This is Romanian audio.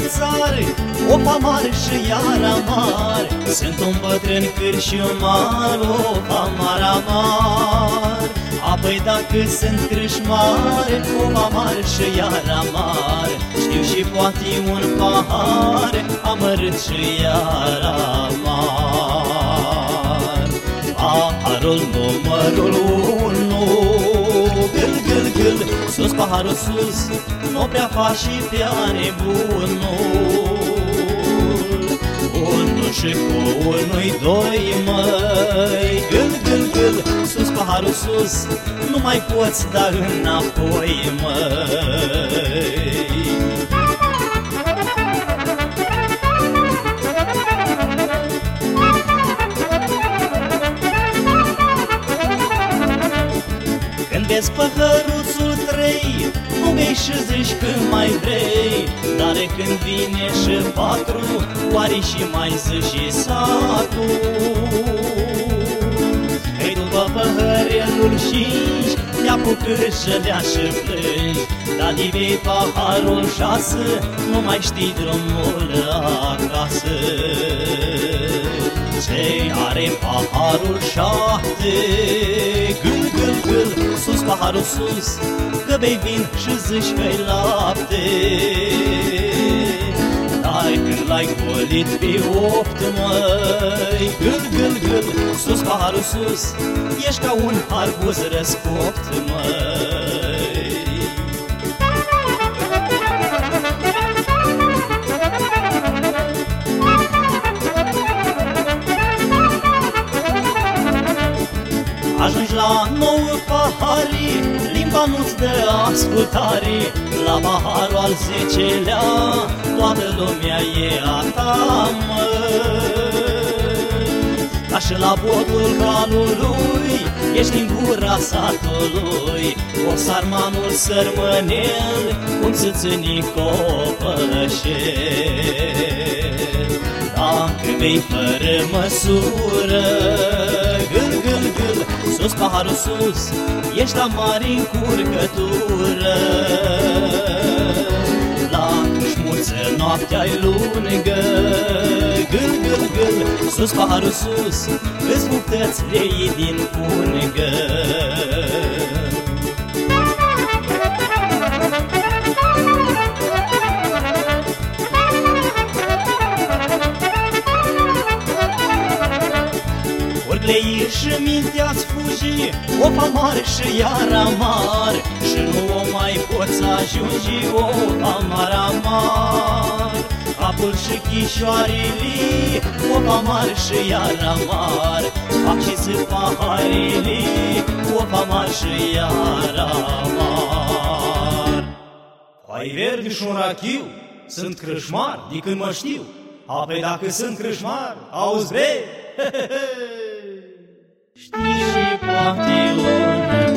țar, op amar și iar amar. Sunt un bătrân cârșumar, op amar amar. Apoi dacă sunt crâșmar, op amar și iar amar. Știu și poate un pahar, amărât și iar amar. Paharul numărul unu, gâl, gâl, gâl, sus paharul sus, nu prea faci și prea nebunul. Unul și cu unul-i doi, măi, gâl, gâl, gâl, sus paharul sus, nu mai poți da înapoi, măi. Vezi păhăruțul trei, nu bei și zici când mai vrei. Dar când vine și patru, oare și mai zici și satul? Că-i după păhărelul cinci, te-apucă și dea și plângi. Dar divei paharul șase, nu mai știi drumul acasă. Ce are paharul șapte, gâl, gâl, gâl, sus paharul sus, că bei vin și zici că-i lapte. Dar când l-ai golit pe opt, măi, gâl, gâl, gâl, sus paharul sus, ești ca un arbuz răscopt, măi. Ajungi la 9 pahari, limba nu-ți dă ascultare. La paharul al 10-lea, toată lumea e a ta, măi. Ca și la botul calului, ești în gura satului. O sarmanul sărmânel, cum țâțâni copășel. Dacă bei fără măsură, gâl, gâl, gâl, sus paharul sus, ești la mare încurcătură. La câșmuță noaptea-i lungă, gâl, gâl, gâl, sus paharul sus, îți bucăți lei din pungă. Lei și mintea-ți fugi, op amar și iar amar. Și nu o mai poți ajungi, op amar amar. Capul și chișoarele, op amar și iar amar. Fac și zi paharele, op amar și iar amar. Hai verde și un rachiu, sunt crâșmar de când mă știu. Apoi dacă sunt crâșmar, auzi bre, Știi și poate una